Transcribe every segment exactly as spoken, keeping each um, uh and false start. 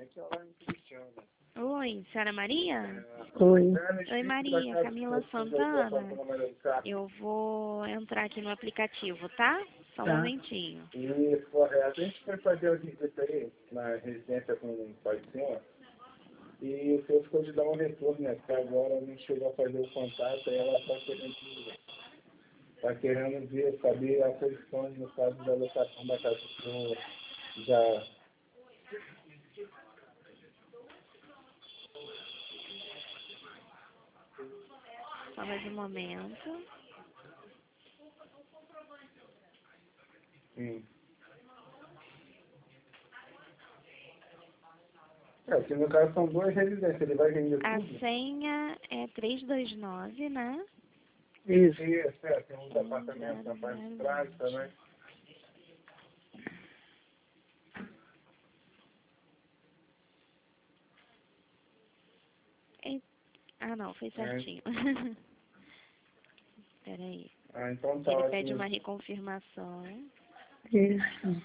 aqui ao lado em Cristiano. Oi, senhora Maria? Oi. Oi, Maria, Camila Santana. Eu vou entrar aqui no aplicativo, tá? Só um Tá. momentinho. E é, a gente foi fazer o visita aí na residência com o pai do senhor. E o senhor ficou de dar um retorno, né? Porque agora não chegou a fazer o contato, aí ela está querendo, tá querendo ver, saber a posição no caso da locação da casa do senhor já. Só mais um momento. Sim. É, aqui no caso são duas residências, ele vai vender A tudo? senha é trezentos e vinte e nove, né? Isso. Isso, é, tem uns apartamentos na parte de trás também. E- Ah, não, foi certinho. Peraí. Ah, então tá Ele ótimo. pede uma reconfirmação. Isso.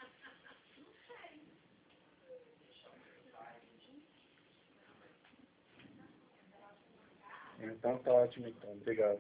Então tá ótimo, então. Obrigado.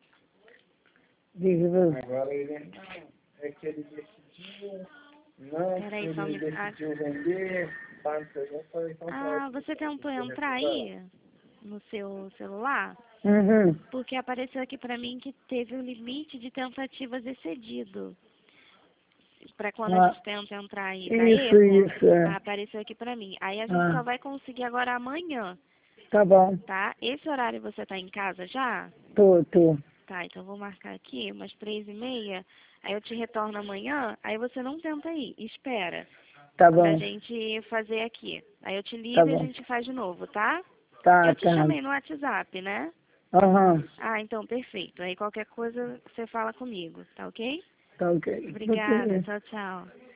Diga você. Agora ele... É que ele decidiu... Não, Peraí, só ele me... Ah, decidiu vender... Pá, não sei, eu falei, então tá ah, ótimo. você tentou entrar aí no seu celular? Uhum. Porque apareceu aqui pra mim que teve o limite de tentativas excedido. Pra quando a Ah, gente tenta entrar aí, dá isso, erro, isso, é. ah, apareceu aqui pra mim. Aí a gente Ah, só vai conseguir agora amanhã, tá bom. tá? Esse horário você tá em casa já? Tô, tô. Tá, então eu vou marcar aqui umas três e meia, aí eu te retorno amanhã, aí você não tenta aí, espera Tá pra bom. gente fazer aqui. Aí eu te Tá ligo e a bom. gente faz de novo, tá? Tá, Eu te tá. chamei no WhatsApp, né? Aham. Ah, então perfeito. Aí qualquer coisa você fala comigo, tá ok? Tá ok. Obrigada, Ok. tchau, tchau.